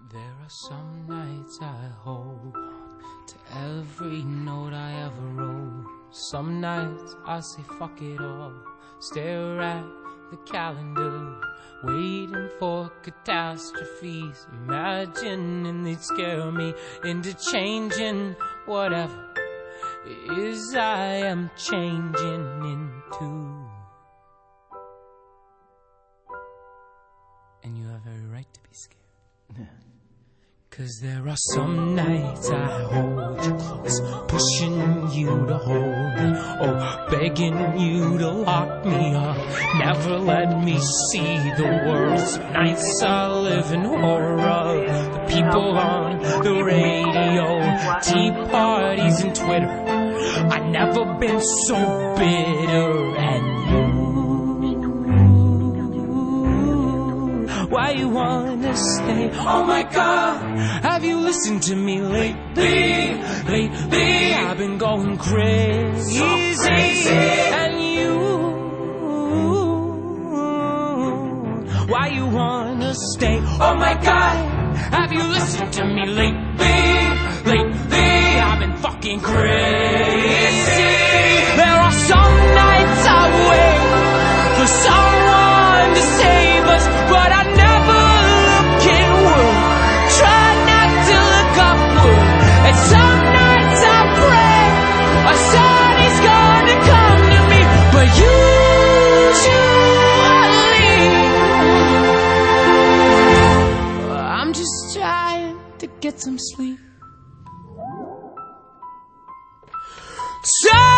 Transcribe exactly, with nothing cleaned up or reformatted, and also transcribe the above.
There are some nights I hold on to every note I ever wrote. Some nights I say fuck it all, stare at the calendar, waiting for catastrophes, imagining they'd scare me into changing whatever it is I am changing into. And you have every right to be scared. Cause there are some nights I hold you close, pushing you to hold me, oh, begging you to lock me up, never let me see the world. Some nights I live in horror of the people on the radio, tea parties and Twitter. I've never been so bitter. And why you wanna stay? Oh my God, have you listened to me lately? Lately, I've been going crazy, so crazy. And you, why you wanna stay? Oh my God, have you listened to me lately? Lately, I've been fucking crazy. There are some nights I wait for someone to save us, but I never look inward, try not to look upward. And some nights I pray a sun is gonna come to me, but usually I'm just trying to get some sleep. So